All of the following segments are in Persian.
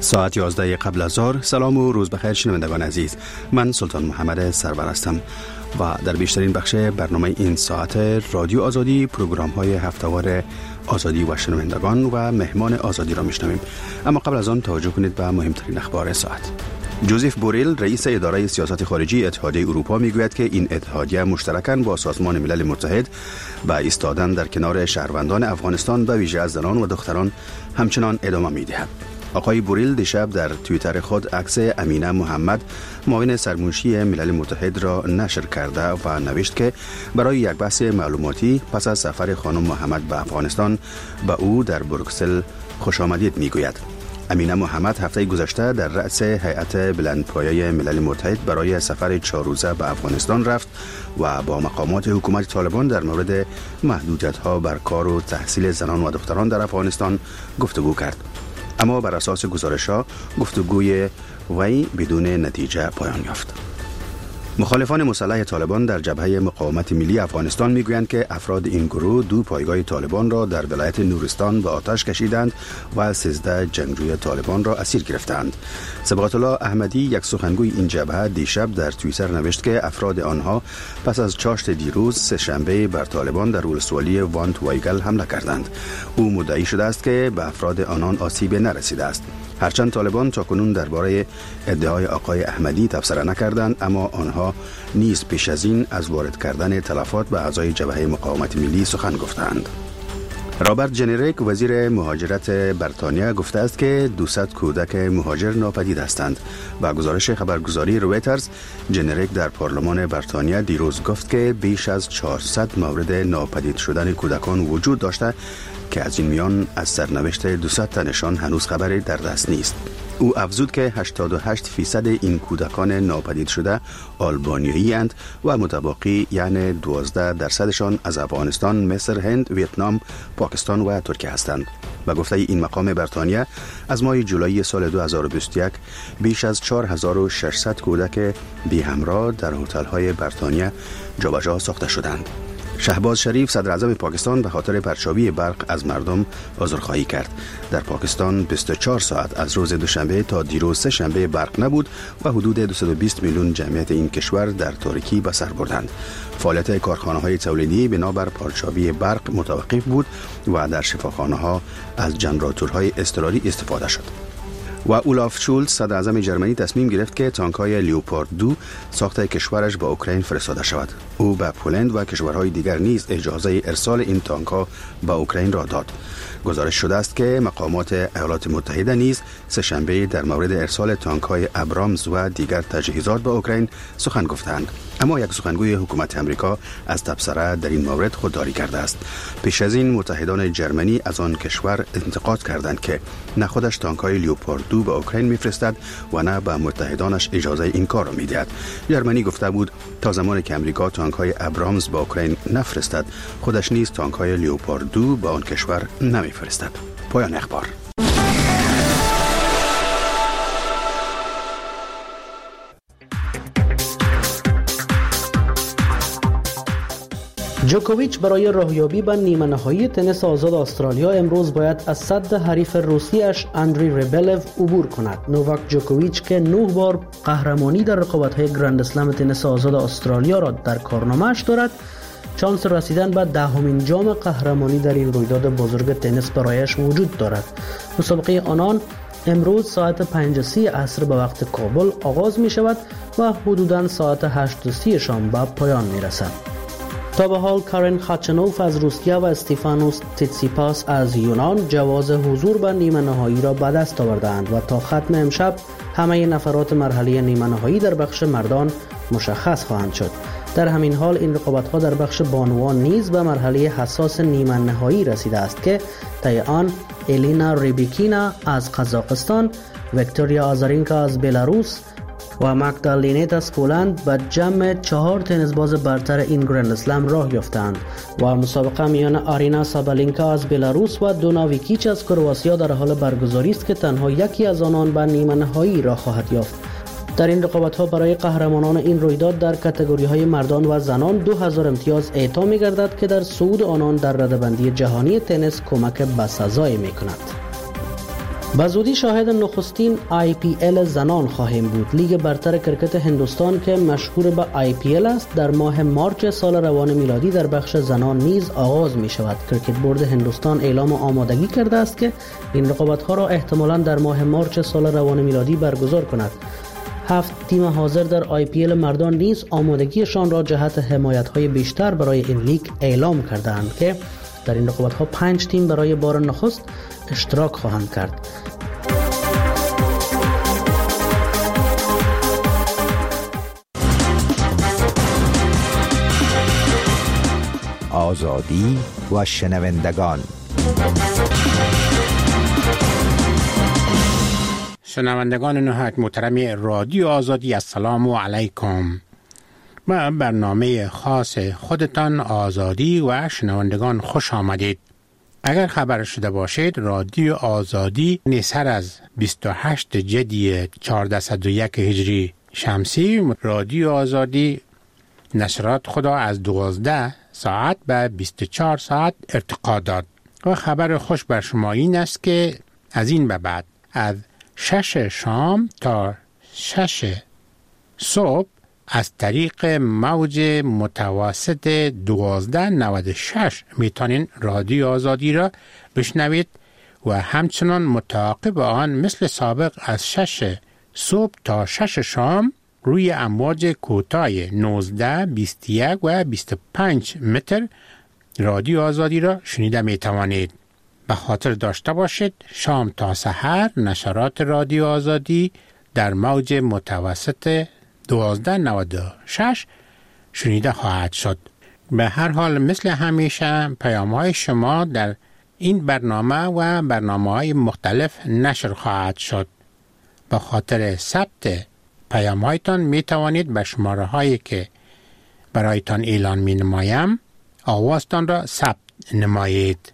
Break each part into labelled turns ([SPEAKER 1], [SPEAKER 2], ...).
[SPEAKER 1] ساعت 11 قبل از ظهر. سلام و روز بخیر شنوندگان عزیز. من سلطان محمد سرور هستم و در بیشترین بخش برنامه این ساعت رادیو آزادی پروگرام های هفته‌وار آزادی و شنوندگان و مهمان آزادی را میشنویم. اما قبل از آن توجه کنید به مهمترین اخبار ساعت. جوزف بوریل رئیس اداره سیاست خارجی اتحادیه اروپا میگوید که این اتحادیه مشترکاً با سازمان ملل متحد به ایستادن در کنار شهروندان افغانستان به ویژه از زنان و دختران همچنان ادامه میدهد. آقای بوریل دیشب در توییتر خود عکس امینه محمد معاون سرمنشی ملل متحد را نشر کرده و نوشت که برای یک بحث معلوماتی پس از سفر خانم محمد به افغانستان به او در بروکسل خوش آمدید میگوید. امینه محمد هفته گذشته در رأس هیئت بلندپایه ملل متحد برای سفر 4 روزه به افغانستان رفت و با مقامات حکومت طالبان در مورد محدودیت‌ها بر کار و تحصیل زنان و دختران در افغانستان گفتگو کرد. اما بر اساس گزارش‌ها گفتگوی وی بدون نتیجه پایان یافت. مخالفان مسلح طالبان در جبهه مقاومت ملی افغانستان میگویند که افراد این گروه 2 پایگاه طالبان را در ولایت نورستان به آتش کشیدند و 13 جنگجوی طالبان را اسیر گرفتند. صبغت الله احمدی یک سخنگوی این جبهه دیشب در توییتر نوشت که افراد آنها پس از چاشت دیروز سه‌شنبه بر طالبان در ولسوالی وانت وایگل حمله کردند. او مدعی شده است که به افراد آنان آسیب نرسیده است. هرچند طالبان تاکنون درباره ادعای آقای احمدی تبصره نکردند، اما آنها نیز پیش از این از وارد کردن تلفات به اعضای جبهه مقاومت ملی سخن گفتند. رابرت جنریک وزیر مهاجرت بریتانیا گفته است که 200 کودک مهاجر ناپدید هستند. با گزارش خبرگزاری رویترز، جنریک در پارلمان بریتانیا دیروز گفت که بیش از 400 مورد ناپدید شدن کودکان وجود داشته که از این میان از سرنوشت 200 تنشان هنوز خبری در دست نیست. او افزود که 88% این کودکان ناپدید شده آلبانیایی اند و متبقی یعنی 12% از افغانستان، مصر، هند، ویتنام، پاکستان و ترکیه هستند. و گفته این مقام بریتانیا از ماه جولای سال 2021 بیش از 4600 کودک بی همراه در هتل‌های بریتانیا جابجا ساخته شدند. شهباز شریف صدر اعظم پاکستان به خاطر پرچاوی برق از مردم عذرخواهی کرد. در پاکستان 24 ساعت از روز دوشنبه تا دیروز سه‌شنبه برق نبود و حدود 220 میلیون جمعیت این کشور در تاریکی به سر بردند. فعالیت کارخانه‌های تولیدی بنابر پرچاوی برق متوقف بود و در شفاخانه‌ها از ژنراتورهای اضطراری استفاده شد. و اولاف شولز صدر اعظم جرمنی تصمیم گرفت که تانک‌های لیوپارد 2 ساخت کشورش به اوکراین فرستاده شود. او به پولند و کشورهای دیگر نیز اجازه ارسال این تانک‌ها به اوکراین را داد. گزارش شده است که مقامات ایالات متحده نیز سه‌شنبه در مورد ارسال تانک‌های ابرامز و دیگر تجهیزات به اوکراین سخن گفتند. اما یک سخنگوی حکومت امریکا از تبصره در این مورد خودداری کرده است. پیش از این متحدان جرمنی از آن کشور انتقاد کردند که نه خودش تانک‌های لیوپارد 2 به اوکراین میفرستد و نه به متحدانش اجازه این کار را میدهد. جرمنی گفته بود تا زمانی که امریکا تانک‌های ابرامز به اوکراین نفرستد، خودش نیز تانک‌های لیوپارد 2 به آن کشور نمیفرستد. پایان اخبار.
[SPEAKER 2] جوکوویچ برای راهیابی به نیمه نهایی تنیس آزاد استرالیا امروز باید از صد حریف روسیش اندری ربلو عبور کند. نوواک جوکوویچ که 9 بار قهرمانی در رقابت‌های گرند اسلم تنیس آزاد استرالیا را در کارنامه‌اش دارد، شانس رسیدن به 10مین جام قهرمانی در این رویداد بزرگ تنیس برایش وجود دارد. مسابقه آنان امروز ساعت 5:30 عصر به وقت کابل آغاز می شود و حدوداً ساعت 8:30 شام به پایان می رسد. تا به حال کارین خاچنوف از روسیه و استیفانوس تیتسیپاس از یونان جواز حضور به نیمه نهایی را به دست آوردند و تا ختم امشب همه نفرات مرحله نیمه نهایی در بخش مردان مشخص خواهند شد. در همین حال این رقابت‌ها در بخش بانوان نیز به مرحله حساس نیمه نهایی رسیده است که طی آن الینا ریبیکینا از قزاقستان، ویکتوریا آزارینکا از بلاروس و ماگدالینت از پولند به جمع 4 تنیسباز برتر این گرند اسلم راه یافتند و مسابقه میان آرینا سابالینکا از بلاروس و دونا ویکیچ از کرواتیا در حال برگزاری است که تنها یکی از آنان به نیمه نهایی راه خواهد یافت. در این رقابت‌ها برای قهرمانان این رویداد در کاتگوری‌های مردان و زنان 2000 امتیاز اعطا می‌گردد که در صعود آنان در رده‌بندی جهانی تنیس کمک به سزای می‌کند. به زودی شاهد نخستین IPL زنان خواهیم بود. لیگ برتر کرکت هندوستان که مشهور به IPL است در ماه مارچ سال روان میلادی در بخش زنان نیز آغاز می شود. کرکت بورد هندوستان اعلام آمادگی کرده است که این رقابت‌ها را احتمالاً در ماه مارچ سال روان میلادی برگزار کند. 7 تیم حاضر در IPL مردان نیز آمادگیشان را جهت حمایت‌های بیشتر برای این لیگ اعلام کرده‌اند که در این رقابت‌ها 5 تیم برای بار نخست اشتراک خواهند کرد.
[SPEAKER 3] آزادی و شنوندگان.
[SPEAKER 4] شنوندگان نهایت محترم رادیو آزادی، السلام علیکم. با برنامه خاص خودتان آزادی و شنوندگان خوش آمدید. اگر خبر شده باشید رادیو آزادی نیسر از 28 جدی 1401 هجری شمسی رادیو آزادی نشرات خدا از 12 ساعت به 24 ساعت ارتقا داد و خبر خوش بر شما این است که از این به بعد از 6 شام تا 6 صبح از طریق موج متوسط 1296 میتونین رادیو آزادی را بشنوید و همچنان متعاقب آن مثل سابق از 6 صبح تا 6 شام روی امواج کوتاه 19 21 و 25 متر رادیو آزادی را شنیده میتوانید. به خاطر داشته باشید شام تا سحر نشرات رادیو آزادی در موج متوسط 1296 شنیده خواهد شد. به هر حال مثل همیشه پیام‌های شما در این برنامه و برنامه‌های مختلف نشر خواهد شد. به خاطر ثبت پیام‌هایتان می توانید به شماره‌هایی که برایتان اعلان می نمایم آوازتان را ثبت نمایید.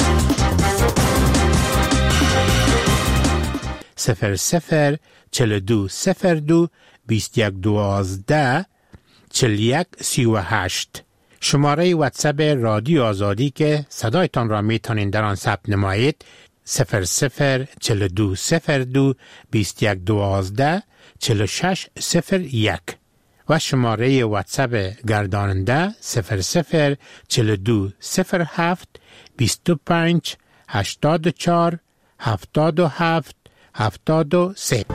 [SPEAKER 4] 00 42 02 21 12 41 38 شماره واتساپ رادیو آزادی که صدایتان را میتونین در آن ثبت نمایید 00 42 02 21 12 46 01 و شماره واتساپ گرداننده 00 42 07 25 84 77 73.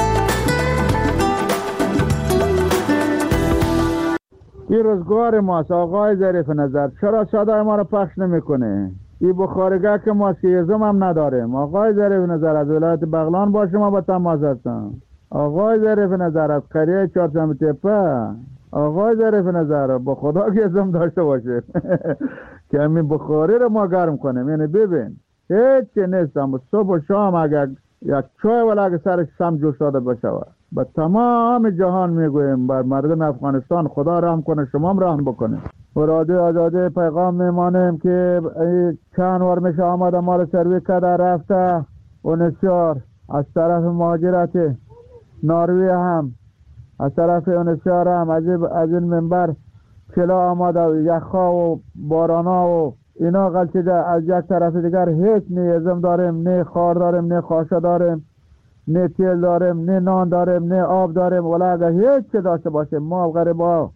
[SPEAKER 5] این روزگار ماست آقای ظریف نظر، چرا صدای ما رو پخش نمیکنه؟ این بخارگاه که ما سیزم هم نداریم. آقای ظریف نظر از ولایت بغلان با شما با تماس هستم. آقای ظریف نظر از قریه چهارشنبه تپه. آقای ظریف نظر با خدا گزم داشته باشه که همین بخاری رو ما گرم کنیم. یعنی ببین هیچ نیستم صبح و شام اگر یک چای ولی اگر سرش سم جوش داده باشه با تمام جهان میگویم بر مردم افغانستان خدا رحم کنه، شما هم رحم بکنه. و رادیو آزادی پیغام میمانیم که چند وار میشه آمده مال سرویس کرده رفته و نسیار از طرف مهاجرت ناروی هم از طرف نسیار هم از این منبر چلا آمده و یخها و بارانا و اینا غلطیده. از یک طرف دیگر هیچ نه ازم داریم، نه خار داریم، نه خاشه داریم، نه تیل داریم، نه نان داریم، نه آب داریم. ولی اگر هیچ چه داشته باشیم ما غریبا.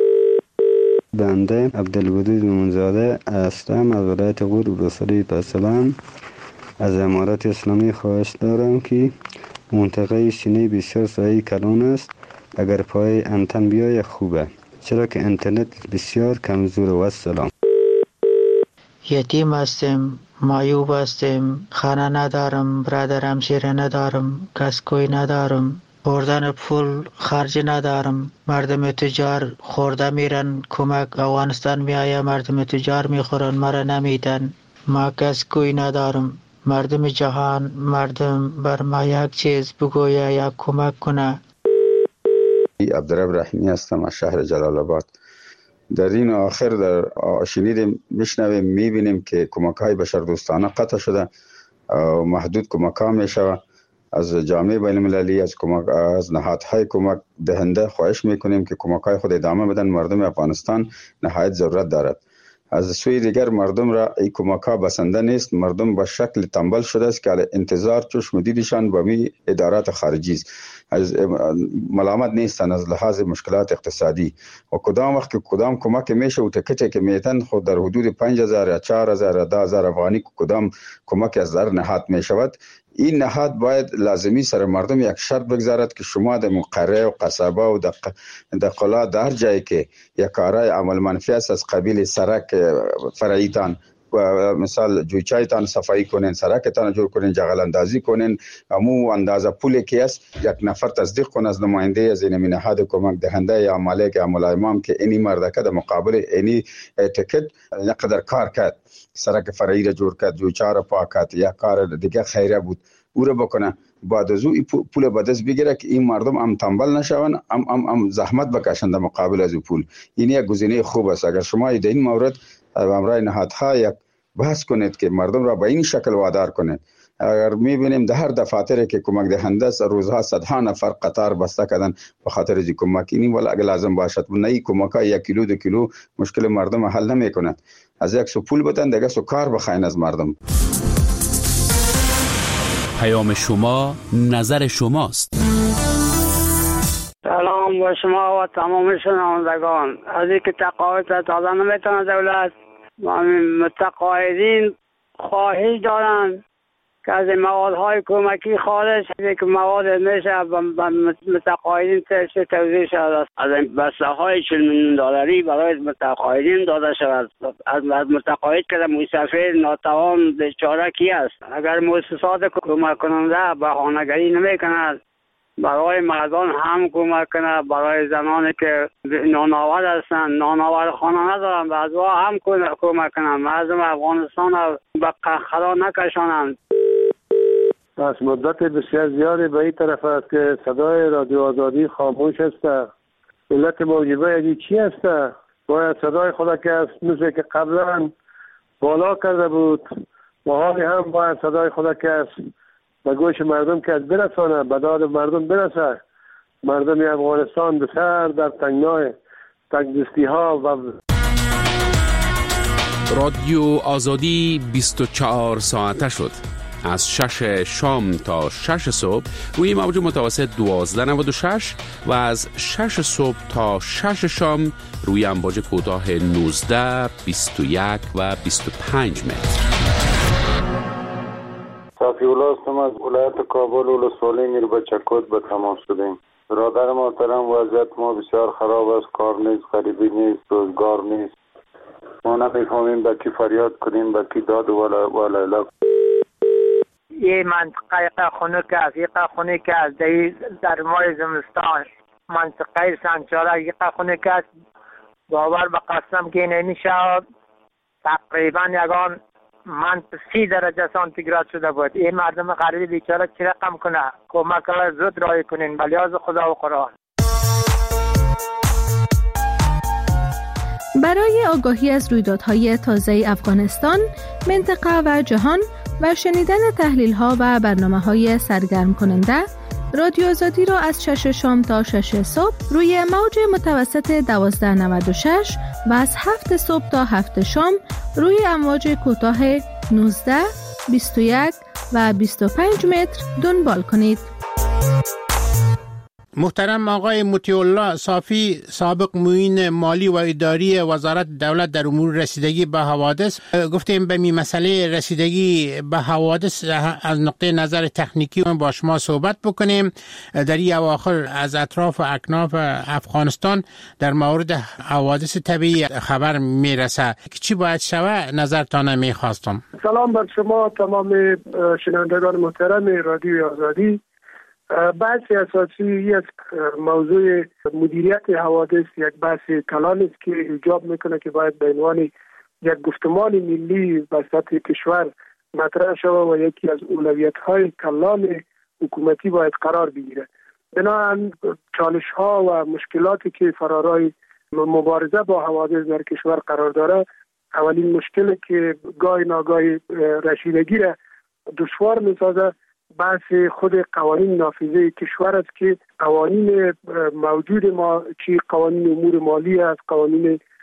[SPEAKER 6] بنده عبدالودود مومنزاده هستم از ولایت غور ولسوالی پسلان. از امارات اسلامی خواهش دارم که منطقه سینه بسیار سایه کلان است. اگر پای انتن بیای خوبه، چرا که اینترنت بسیار کمزور. و السلام.
[SPEAKER 7] یتیم هستیم، معیوب هستیم، خانه ندارم، برادر همسایه ندارم، کسکوی ندارم، بردن پول خرج ندارم. مردم تجار خورده میرن کمک افغانستان میآیه، مردم تجار میخورن مرا نمیدن. ما کسکوی ندارم. مردم جهان، مردم بر ما یک چیز بگویه، یک کمک کنه.
[SPEAKER 8] عبدالرب رحیمی هستم از شهر جلال آباد. در این آخر در شنیدیم میشنویم میبینیم که کمک های بشردوستانه قطع شده و محدود کمک ها میشود. از جامعه بین المللی از نهادهای کمک دهنده خواهش میکنیم که کمک های خود ادامه بدن. مردم افغانستان نهایت ضرورت دارد. از سوی دیگر مردم را این کمک ها بسنده نیست. مردم به شکل تنبل شده است که انتظار چشم دیدشان به می ادارات خارجی است. از ملامت نیستن از لحاظ مشکلات اقتصادی و کدام وقت که کدام کمک میشه و تکتی که میتن خود در حدود 5000 یا 4000 یا 10000 افغانی کدام کمک از در نهاد میشود. این نهاد باید لازمی سر مردم یک شرط بگذارد که شما در قریه و قصبه و در قلا در جایی که یک کارای عمل منفی است از قبیل سرک فرعیتان و مثال جویچایتان صفایی کنین، سرکتان جور کنین، جغل اندازی کنین، امو اندازه پولی که است یک نفر تصدیق کنه از نماینده از این نهاد کمک دهنده یا مالک یا ملایمام که اینی مردکه در مقابل اینی تکت یقدر کار کرد، سرک فرعی را جور کرد، جویچا را پاک کرد، یا کار دیگه خیره بود او را بکنه، بعد از او پول به دست بگیره که این مردم هم تنبل نشون، هم زحمت بکشند در مقابل از پول. این یک گزینه خوب است. اگر شما در این مورد امرای نهادها یک بحث کنید که مردم را به این شکل وادار کنید. اگر میبینیم در هر دفاتری که کمک دهنده است روزها صدها نفر قطار بسته کردن به خاطر از کمک، اینی ولی اگر لازم باشد نه این کمک ها 1 کیلو 2 کیلو مشکل مردم حل نمیکند. از یک سو پول بدن دیگه سو کار بخواین از مردم.
[SPEAKER 9] پیام شما نظر شماست.
[SPEAKER 10] سلام با شما و تمام شنوندگان. از اینکه تقاعد تازه نمیتونه دولت متقاعدین خواهش دارن که از موادهای کمکی خارج که مواد میشه به متقاعدین توزیع شود. از بسته های $40 میلیون برای متقاعدین داده شود. از متقاعد که مسافر ناتوان بیچاره کی است؟ اگر مؤسسات کمک کننده بهانه‌گری نمی‌کند برای مردان هم کمک کنه، برای زنانی که نانآور هستند نانآور خانه ندارند از او هم کمک کنند، مردم افغانستان را به قهقرا نکشانند.
[SPEAKER 11] از مدت بسیار زیادی به این طرف است که صدای رادیو آزادی خاموش است. ملت موجبه یعنی چی است؟ باید صدای خود که است مثل که قبلا بالا کرده بود و حالی هم باید صدای خود که است به گوش مردم که از برسانه، به داد مردم برسه. مردم افغانستان بسر در تنگنای تنگدستی ها و
[SPEAKER 9] رادیو آزادی 24 ساعته شد. از 6 شام تا 6 صبح روی موج متوسط 1296 و از 6 صبح تا 6 شام روی امواج کوتاه 19، 21 و 25 متر.
[SPEAKER 12] صافی الله هستم از ولایت کابل ولسوالی میربچکوت به تماس شدیم. برادر محترم وضعیت ما بسیار خراب است، کار نیست، غریبی نیست، روزگار نیست. ما نمیفهمیم به کی فریاد کنیم، به کی داد و لیلا.
[SPEAKER 13] یه منطقه خنک است، یک خنک است در ماه زمستان، منطقه سنچاره یک خنک است. باور به قسم که نمیشه، تقریبا یگان من 30 درجه سانتیگراد شده بود. این مردم غریب بیچاره چی رقم کنه؟ کمک زود رای کنین به لحاظ خدا و قرآن.
[SPEAKER 14] برای آگاهی از رویدادهای تازه افغانستان، منطقه و جهان و شنیدن تحلیل‌ها و برنامه‌های سرگرم کننده، رادیو آزادی را از 6 شام تا 6 صبح روی موج متوسط 1296 و از 7 صبح تا 7 شام روی امواج کوتاه 19، 21 و 25 متر دنبال کنید.
[SPEAKER 4] محترم آقای مطیع الله صافی، سابق معین مالی و اداری وزارت دولت در امور رسیدگی به حوادث، گفتیم به مسئله رسیدگی به حوادث از نقطه نظر تکنیکی با شما صحبت بکنیم. در این اواخر از اطراف و اکناف افغانستان در مورد حوادث طبیعی خبر میرسه که چی باید شود؟ نظرتان میخواستم.
[SPEAKER 11] سلام بر شما تمام شنوندگان محترم رادیو آزادی. بحث اساسی یک موضوع مدیریت حوادث یک بحث کلان است که ایجاب میکنه که باید به عنوان یک گفتمان ملی به سطح کشور مطرح شود و یکی از اولویت‌های کلان حکومتی باید قرار بگیره. بنابراین چالش‌ها و مشکلاتی که فرارای مبارزه با حوادث در کشور قرار داره، اولین مشکلی که گاهی ناگاهی رسیدگی را دشوار می‌سازه بحث خود قوانین نافذه کشور است که قوانین موجود ما چی قوانین امور مالی است، قوانین